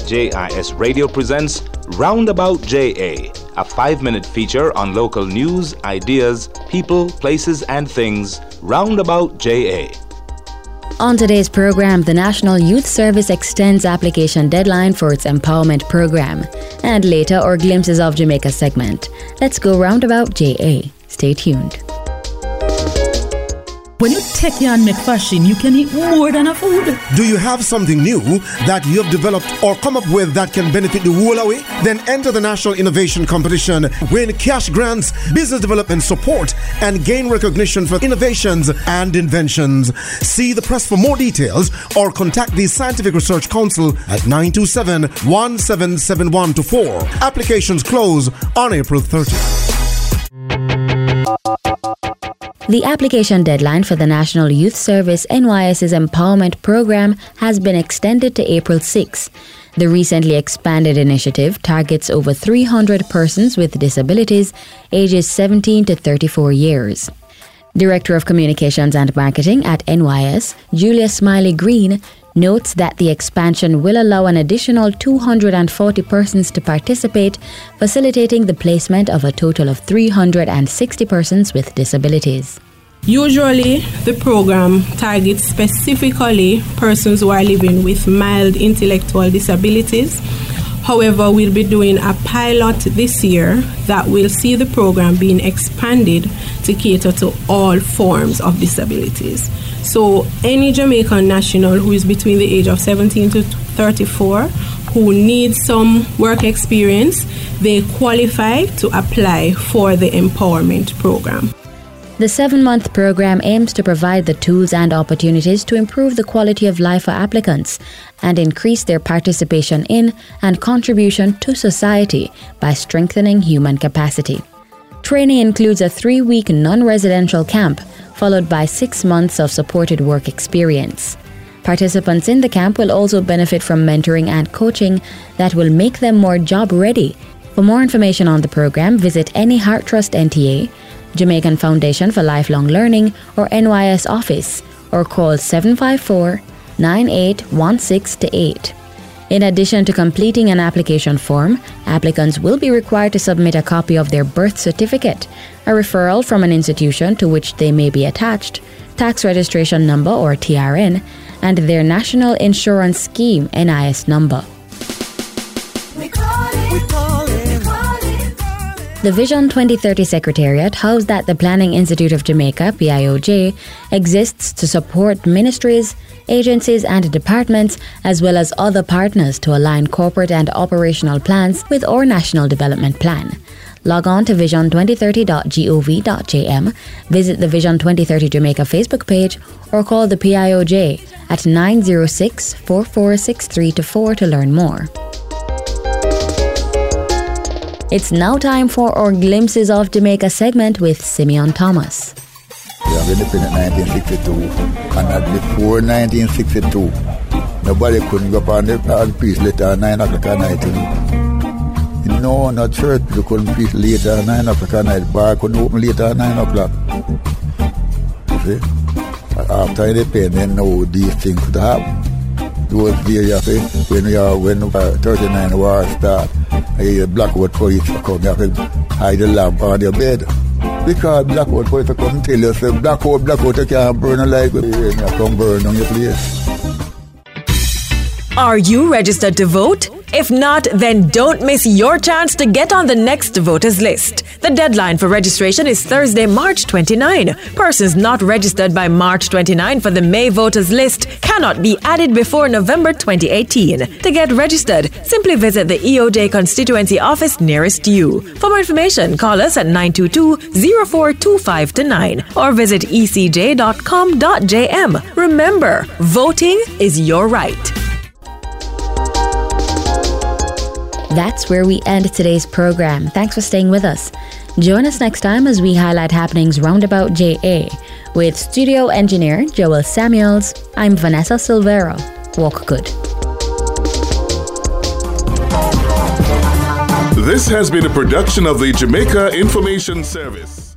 JIS Radio presents Roundabout JA, a 5-minute feature on local news, ideas, people, places, and things. Roundabout JA. On today's program, the National Youth Service extends application deadline for its empowerment program. And later, our Glimpses of Jamaica segment. Let's go Roundabout JA. Stay tuned. When you take and make fashion, you can eat more than a food. Do you have something new that you have developed or come up with that can benefit the whole away? Then enter the National Innovation Competition, win cash grants, business development support, and gain recognition for innovations and inventions. See the press for more details or contact the Scientific Research Council at 927-177124. Applications close on April 30th. The application deadline for the National Youth Service NYS's Empowerment Program has been extended to April 6. The recently expanded initiative targets over 300 persons with disabilities ages 17 to 34 years. Director of Communications and Marketing at NYS, Julia Smiley Green, notes that the expansion will allow an additional 240 persons to participate, facilitating the placement of a total of 360 persons with disabilities. Usually, the program targets specifically persons who are living with mild intellectual disabilities. However, we'll be doing a pilot this year that will see the program being expanded to cater to all forms of disabilities. So any Jamaican national who is between the age of 17 to 34 who needs some work experience, they qualify to apply for the empowerment program. The 7-month program aims to provide the tools and opportunities to improve the quality of life for applicants and increase their participation in and contribution to society by strengthening human capacity. Training includes a 3-week non-residential camp, followed by 6 months of supported work experience. Participants in the camp will also benefit from mentoring and coaching that will make them more job ready. For more information on the program, visit any Heart Trust NTA, Jamaican Foundation for Lifelong Learning, or NYS office, or call 754-9816-8. In addition to completing an application form, applicants will be required to submit a copy of their birth certificate, a referral from an institution to which they may be attached, tax registration number or TRN, and their National Insurance Scheme NIS number. The Vision 2030 Secretariat, housed at the Planning Institute of Jamaica, PIOJ, exists to support ministries, agencies and departments, as well as other partners to align corporate and operational plans with our National Development Plan. Log on to vision2030.gov.jm, visit the Vision 2030 Jamaica Facebook page, or call the PIOJ at 906-4463-4 to learn more. It's now time for our Glimpses of Jamaica segment with Simeon Thomas. We have independent 1962, and before 1962, nobody couldn't go up on the priest later at 9 o'clock at night. No, not church, you couldn't preach later at 9 o'clock at night. Bar couldn't open later at 9 o'clock. You see? After independence, now these things could happen. Those days, when 39 war start, a Blackwood police come, you have to hide the lamp on your bed. Because Blackwood police come and tell you, say, Blackwood, you can't burn a light when you come burn on your place. Are you registered to vote? If not, then don't miss your chance to get on the next voters list. The deadline for registration is Thursday, March 29. Persons not registered by March 29 for the May voters list cannot be added before November 2018. To get registered, simply visit the EOJ constituency office nearest you. For more information, call us at 922-0425-9 or visit ecj.com.jm. Remember, voting is your right. That's where we end today's program. Thanks for staying with us. Join us next time as we highlight happenings roundabout JA. With studio engineer Joel Samuels, I'm Vanessa Silvera. Walk good. This has been a production of the Jamaica Information Service.